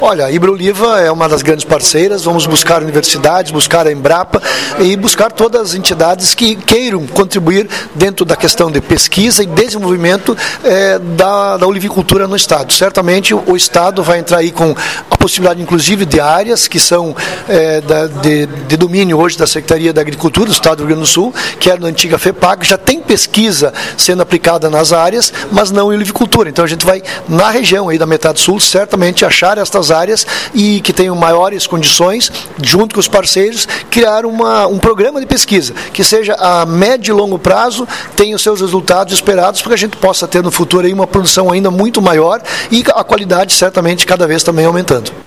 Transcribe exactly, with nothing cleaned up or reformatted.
Olha, a Ibroliva é uma das grandes parceiras, vamos buscar universidades, buscar a Embrapa e buscar todas as entidades que queiram contribuir dentro da questão de pesquisa e desenvolvimento é, da, da olivicultura no Estado. Certamente o Estado vai entrar aí com a possibilidade, inclusive, de áreas que são é, da, de, de domínio hoje da Secretaria da Agricultura do Estado do Rio Grande do Sul, que é da antiga FEPAG, já tem pesquisa sendo aplicada nas áreas, mas não em olivicultura. Então a gente vai, na região aí da metade sul, certamente achar estas áreas e que tenham maiores condições, junto com os parceiros, criar uma, um programa de pesquisa, que seja a médio e longo prazo, tenha os seus resultados esperados, para que a gente possa ter no futuro aí uma produção ainda muito maior e a qualidade certamente cada vez também aumentando.